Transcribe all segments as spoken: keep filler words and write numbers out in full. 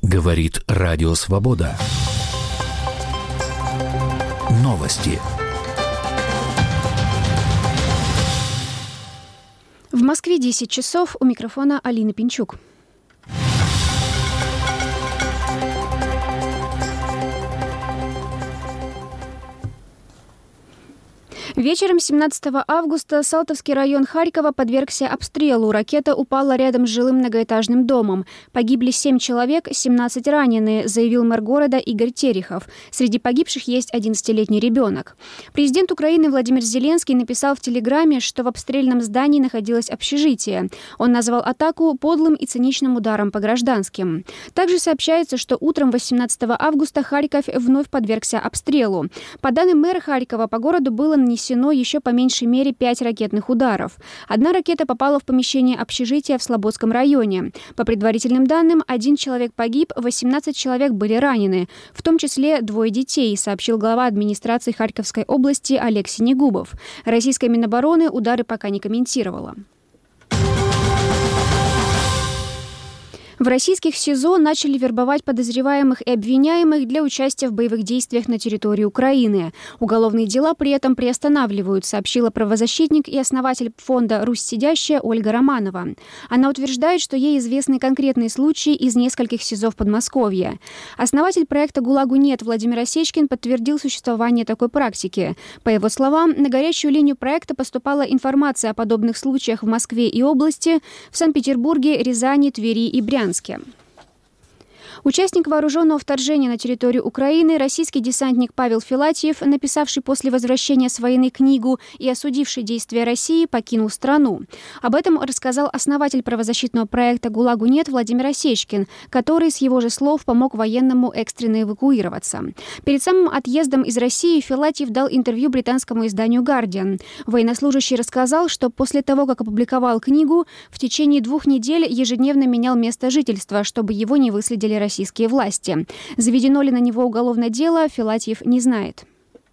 Говорит Радио Свобода. Новости. В Москве десять часов. У микрофона Алина Пинчук. Вечером семнадцатого августа Салтовский район Харькова подвергся обстрелу. Ракета упала рядом с жилым многоэтажным домом. Погибли семь человек, семнадцать ранены, заявил мэр города Игорь Терехов. Среди погибших есть одиннадцатилетний ребенок. Президент Украины Владимир Зеленский написал в Телеграме, что в обстрельном здании находилось общежитие. Он назвал атаку подлым и циничным ударом по гражданским. Также сообщается, что утром восемнадцатого августа Харьков вновь подвергся обстрелу. По данным мэра Харькова, по городу было нанесено еще по меньшей мере пять ракетных ударов. Одна ракета попала в помещение общежития в Слободском районе. По предварительным данным, один человек погиб, восемнадцать человек были ранены, в том числе двое детей, сообщил глава администрации Харьковской области Олег Синегубов. Российская Минобороны удары пока не комментировала. В российских СИЗО начали вербовать подозреваемых и обвиняемых для участия в боевых действиях на территории Украины. Уголовные дела при этом приостанавливают, сообщила правозащитник и основатель фонда «Русь сидящая» Ольга Романова. Она утверждает, что ей известны конкретные случаи из нескольких СИЗО в Подмосковье. Основатель проекта «ГУЛАГу нет» Владимир Осечкин подтвердил существование такой практики. По его словам, на горячую линию проекта поступала информация о подобных случаях в Москве и области, в Санкт-Петербурге, Рязани, Твери и Брянске. Участник вооруженного вторжения на территорию Украины, российский десантник Павел Филатьев, написавший после возвращения с войны книгу и осудивший действия России, покинул страну. Об этом рассказал основатель правозащитного проекта «ГУЛАГу нет» Владимир Осечкин, который, с его же слов, помог военному экстренно эвакуироваться. Перед самым отъездом из России Филатьев дал интервью британскому изданию «Гардиан». Военнослужащий рассказал, что после того, как опубликовал книгу, в течение двух недель ежедневно менял место жительства, чтобы его не выследили российские российские власти. Заведено ли на него уголовное дело, Филатьев не знает.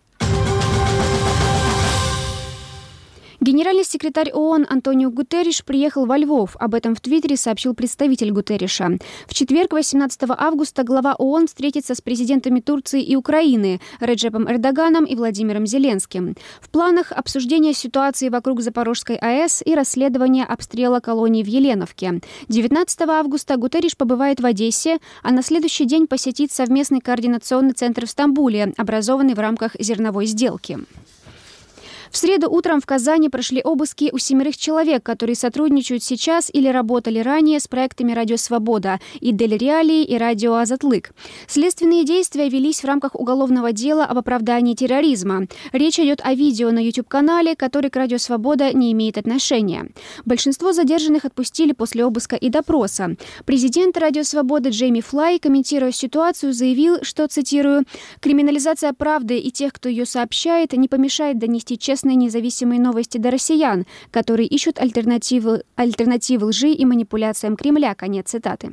Генеральный секретарь ООН Антонио Гутерриш приехал во Львов. Об этом в Твиттере сообщил представитель Гутерриша. В четверг, восемнадцатого августа, глава ООН встретится с президентами Турции и Украины Реджепом Эрдоганом и Владимиром Зеленским. В планах обсуждение ситуации вокруг Запорожской АЭС и расследование обстрела колонии в Еленовке. девятнадцатого августа Гутерриш побывает в Одессе, а на следующий день посетит совместный координационный центр в Стамбуле, образованный в рамках зерновой сделки. В среду утром в Казани прошли обыски у семерых человек, которые сотрудничают сейчас или работали ранее с проектами «Радио Свобода», и «Дель Реалии» и «Радио Азатлык». Следственные действия велись в рамках уголовного дела об оправдании терроризма. Речь идет о видео на YouTube-канале, который к «Радио Свобода» не имеет отношения. Большинство задержанных отпустили после обыска и допроса. Президент «Радио Свобода» Джейми Флай, комментируя ситуацию, заявил, что, цитирую, «криминализация правды и тех, кто ее сообщает, не помешает донести честно независимые новости до россиян, которые ищут альтернативы, альтернативы лжи и манипуляциям Кремля». Конец цитаты.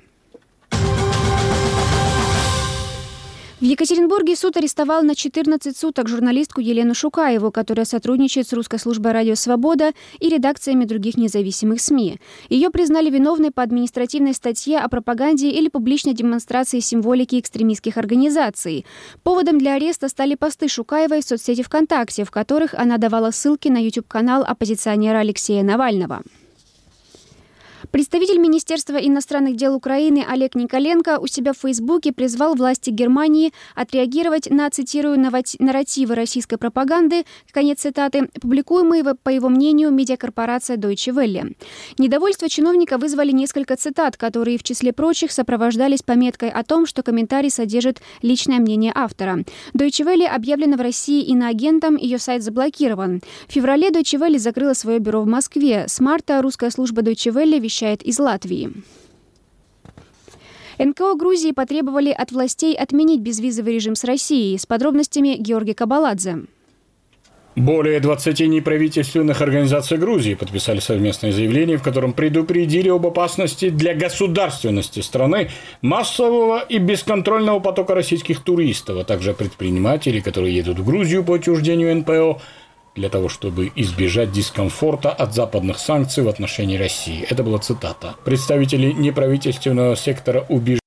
В Екатеринбурге суд арестовал на четырнадцать суток журналистку Елену Шукаеву, которая сотрудничает с русской службой «Радио Свобода» и редакциями других независимых СМИ. Ее признали виновной по административной статье о пропаганде или публичной демонстрации символики экстремистских организаций. Поводом для ареста стали посты Шукаевой в соцсети ВКонтакте, в которых она давала ссылки на YouTube-канал оппозиционера Алексея Навального. Представитель Министерства иностранных дел Украины Олег Николенко у себя в Фейсбуке призвал власти Германии отреагировать на, цитирую, нарративы российской пропаганды, конец цитаты, публикуемые, по его мнению, медиакорпорация Deutsche Welle. Недовольство чиновника вызвали несколько цитат, которые, в числе прочих, сопровождались пометкой о том, что комментарий содержит личное мнение автора. Deutsche Welle объявлена в России иноагентом, ее сайт заблокирован. В феврале Deutsche Welle закрыла свое бюро в Москве. С марта русская служба Deutsche Welle вещает из Латвии. эн ка о Грузии потребовали от властей отменить безвизовый режим с Россией. С подробностями Георгий Кабаладзе. Более двадцати неправительственных организаций Грузии подписали совместное заявление, в котором предупредили об опасности для государственности страны массового и бесконтрольного потока российских туристов, а также предпринимателей, которые едут в Грузию по отчуждению эн пэ о, для того, чтобы избежать дискомфорта от западных санкций в отношении России. Это была цитата. Представители неправительственного сектора убеждены,